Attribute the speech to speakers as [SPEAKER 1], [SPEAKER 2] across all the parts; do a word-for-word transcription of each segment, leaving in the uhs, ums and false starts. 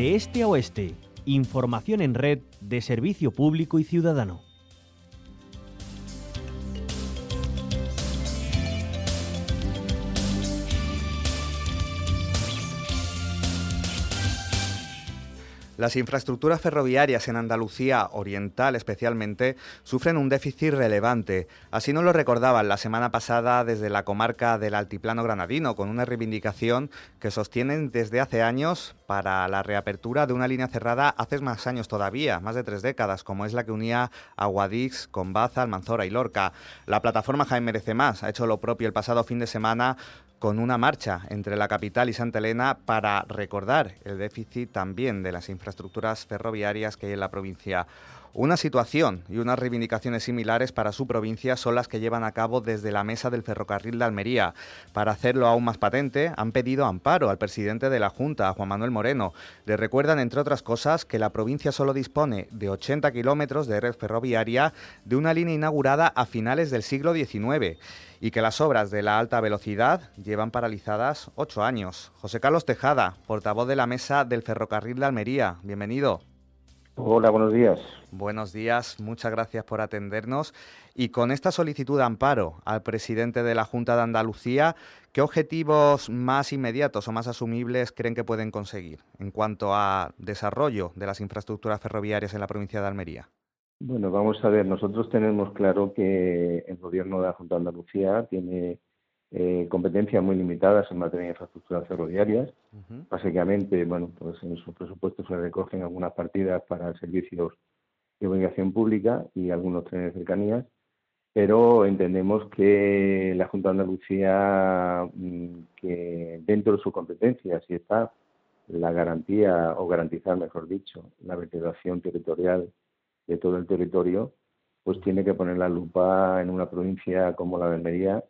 [SPEAKER 1] De este a oeste, información en red de servicio público y ciudadano.
[SPEAKER 2] Las infraestructuras ferroviarias en Andalucía Oriental especialmente sufren un déficit relevante. Así nos lo recordaban la semana pasada desde la comarca del Altiplano Granadino, con una reivindicación que sostienen desde hace años para la reapertura de una línea cerrada hace más años todavía, más de tres décadas, como es la que unía a Guadix con Baza, Almanzora y Lorca. La plataforma Jaén Merece Más ha hecho lo propio el pasado fin de semana con una marcha entre la capital y Santa Elena para recordar el déficit también de las infraestructuras ferroviarias que hay en la provincia. Una situación y unas reivindicaciones similares para su provincia son las que llevan a cabo desde la Mesa del Ferrocarril de Almería. Para hacerlo aún más patente, han pedido amparo al presidente de la Junta, a Juan Manuel Moreno. Le recuerdan, entre otras cosas, que la provincia solo dispone de ochenta kilómetros de red ferroviaria de una línea inaugurada a finales del siglo diecinueve y que las obras de la alta velocidad llevan paralizadas ocho años. José Carlos Tejada, portavoz de la Mesa del Ferrocarril de Almería. Bienvenido.
[SPEAKER 3] Hola, buenos días.
[SPEAKER 2] Buenos días, muchas gracias por atendernos. Y con esta solicitud de amparo al presidente de la Junta de Andalucía, ¿qué objetivos más inmediatos o más asumibles creen que pueden conseguir en cuanto a desarrollo de las infraestructuras ferroviarias en la provincia de Almería?
[SPEAKER 3] Bueno, vamos a ver, nosotros tenemos claro que el Gobierno de la Junta de Andalucía tiene eh, competencias muy limitadas en materia de infraestructuras ferroviarias. Uh-huh. Básicamente, bueno, pues en su presupuesto se recogen algunas partidas para servicios de obligación pública y algunos trenes de cercanías, pero entendemos que la Junta de Andalucía, que dentro de sus competencias, si está la garantía, o garantizar, mejor dicho, la vertebración territorial de todo el territorio, pues tiene que poner la lupa en una provincia como la de Almería,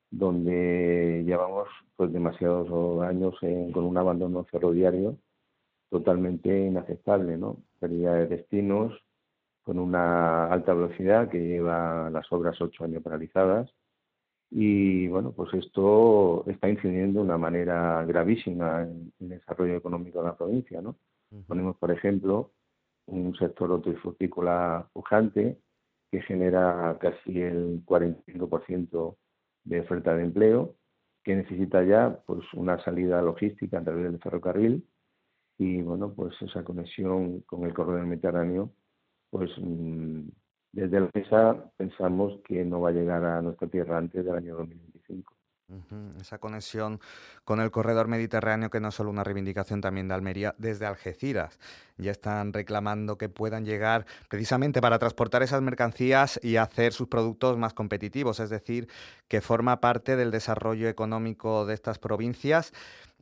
[SPEAKER 3] donde llevamos pues demasiados años en, con un abandono ferroviario totalmente inaceptable, ¿no? Pérdida de destinos, con una alta velocidad que lleva las obras ocho años paralizadas, y bueno, pues esto está incidiendo de una manera gravísima en, en el desarrollo económico de la provincia, ¿no? Uh-huh. Ponemos, por ejemplo, un sector hortofrutícola pujante que genera casi el cuarenta y cinco por ciento de oferta de empleo, que necesita ya pues una salida logística a través del ferrocarril, y bueno, pues esa conexión con el corredor mediterráneo, pues desde la mesa pensamos que no va a llegar a nuestra tierra antes del año dos mil veinticinco.
[SPEAKER 2] Uh-huh. Esa conexión con el corredor mediterráneo, que no es solo una reivindicación también de Almería, desde Algeciras ya están reclamando que puedan llegar precisamente para transportar esas mercancías y hacer sus productos más competitivos, es decir, que forma parte del desarrollo económico de estas provincias.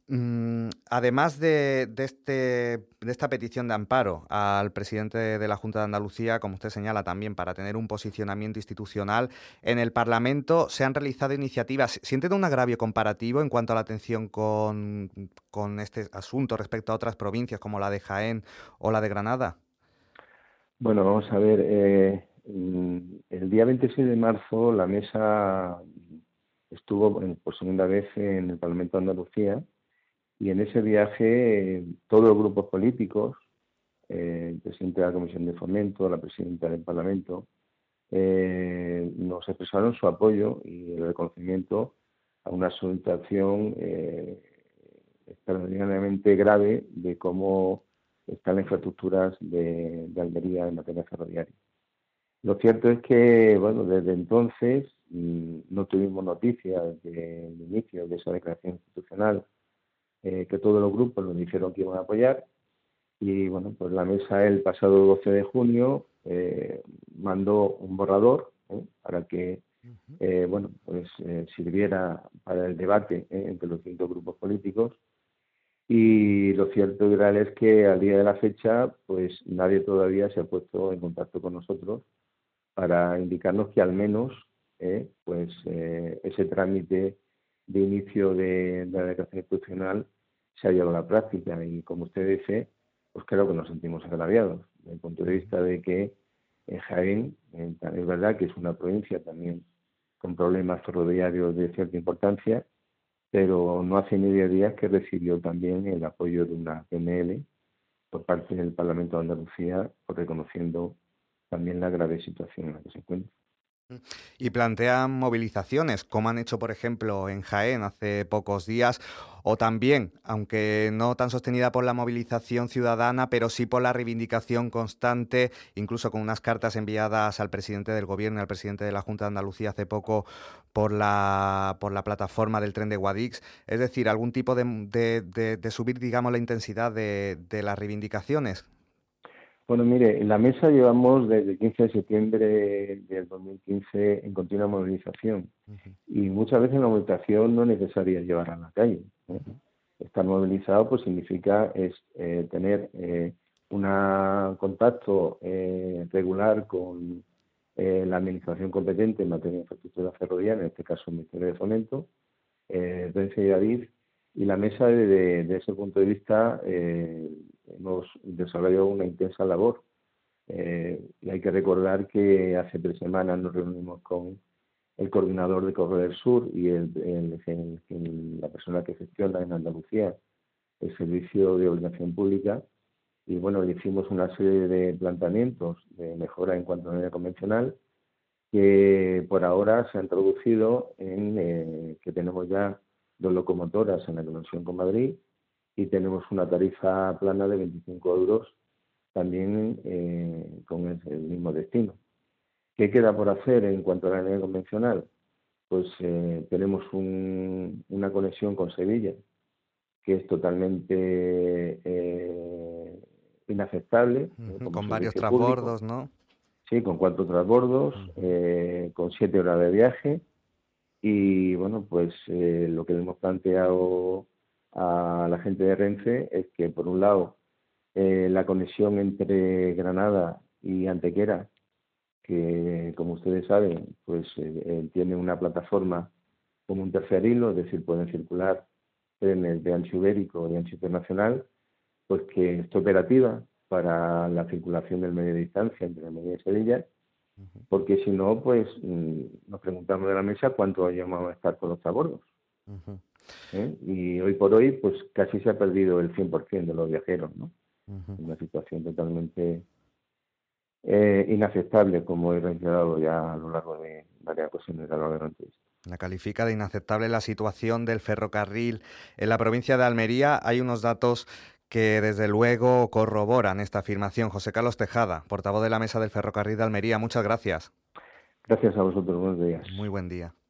[SPEAKER 2] Además de, de, este, de esta petición de amparo al presidente de la Junta de Andalucía, como usted señala también, para tener un posicionamiento institucional, en el Parlamento se han realizado iniciativas. ¿Sienten un agravio comparativo en cuanto a la atención con, con este asunto respecto a otras provincias como la de Jaén o la de Granada?
[SPEAKER 3] Bueno, vamos a ver. Eh, el día veintiséis de marzo la mesa estuvo por segunda vez en el Parlamento de Andalucía. Y en ese viaje todos los grupos políticos, eh, el presidente de la Comisión de Fomento, la presidenta del Parlamento, eh, nos expresaron su apoyo y el reconocimiento a una situación eh, extraordinariamente grave de cómo están las infraestructuras de, de Almería en materia ferroviaria. Lo cierto es que, bueno, desde entonces mmm, no tuvimos noticias del inicio de esa declaración institucional. Eh, que todos los grupos nos dijeron que iban a apoyar, y bueno, pues la mesa el pasado doce de junio eh, mandó un borrador ¿eh? para que eh, bueno, pues eh, sirviera para el debate ¿eh? entre los distintos grupos políticos, y lo cierto y real es que al día de la fecha pues nadie todavía se ha puesto en contacto con nosotros para indicarnos que al menos eh, pues eh, ese trámite de inicio de, de la declaración institucional se ha llevado a la práctica. Y como usted dice, pues creo que nos sentimos agraviados desde el punto de vista de que en Jaén eh, es verdad que es una provincia también con problemas ferroviarios de cierta importancia, pero no hace ni diez días que recibió también el apoyo de una P N L por parte del Parlamento de Andalucía, pues reconociendo también la grave situación en la que se encuentra.
[SPEAKER 2] Y plantean movilizaciones, como han hecho, por ejemplo, en Jaén hace pocos días, o también, aunque no tan sostenida por la movilización ciudadana, pero sí por la reivindicación constante, incluso con unas cartas enviadas al presidente del Gobierno y al presidente de la Junta de Andalucía hace poco por la, por la plataforma del tren de Guadix. Es decir, algún tipo de, de, de, de subir, digamos, la intensidad de, de las reivindicaciones.
[SPEAKER 3] Bueno, mire, en la mesa llevamos desde el quince de septiembre del dos mil quince en continua movilización. Uh-huh. Y muchas veces la movilización no es necesaria llevarla a la calle, ¿eh? Uh-huh. Estar movilizado pues significa es, eh, tener eh, un contacto eh, regular con eh, la administración competente en materia de infraestructura ferroviaria, en este caso el Ministerio de Fomento, eh, Renfe y Adif, y la mesa de, de, de ese punto de vista eh, hemos desarrollado una intensa labor. Eh, y hay que recordar que hace tres semanas nos reunimos con el coordinador de Corredor del Sur y el, el, el, el, la persona que gestiona en Andalucía el servicio de obligación pública, y bueno, hicimos una serie de planteamientos de mejora en cuanto a la línea convencional que por ahora se han traducido en eh, que tenemos ya dos locomotoras en la conexión con Madrid y tenemos una tarifa plana de veinticinco euros también eh, con el, el mismo destino. ¿Qué queda por hacer en cuanto a la línea convencional? Pues eh, tenemos un, una conexión con Sevilla que es totalmente eh, inaceptable.
[SPEAKER 2] Uh-huh, eh, con varios transbordos, ¿no?
[SPEAKER 3] Sí, con cuatro transbordos, uh-huh. eh, con siete horas de viaje. Y bueno, pues eh, lo que le hemos planteado a la gente de Renfe es que, por un lado, eh, la conexión entre Granada y Antequera, que como ustedes saben, pues eh, tiene una plataforma como un tercer hilo, es decir, pueden circular trenes de ancho ibérico y ancho internacional, pues que esté operativa para la circulación del medio de distancia entre Almería y Sevilla, porque si no, pues nos preguntamos de la mesa cuánto vamos a estar con los transbordos. Uh-huh. ¿Eh? Y hoy por hoy, pues casi se ha perdido el cien por ciento de los viajeros, ¿no? Uh-huh. Una situación totalmente eh, inaceptable, como he reiterado ya a lo largo de varias ocasiones a lo largo de la entrevista.
[SPEAKER 2] La califica de inaceptable la situación del ferrocarril en la provincia de Almería. Hay unos datos que desde luego corroboran esta afirmación. José Carlos Tejada, portavoz de la Mesa del Ferrocarril de Almería, muchas gracias.
[SPEAKER 3] Gracias a vosotros, buenos días.
[SPEAKER 2] Muy buen día.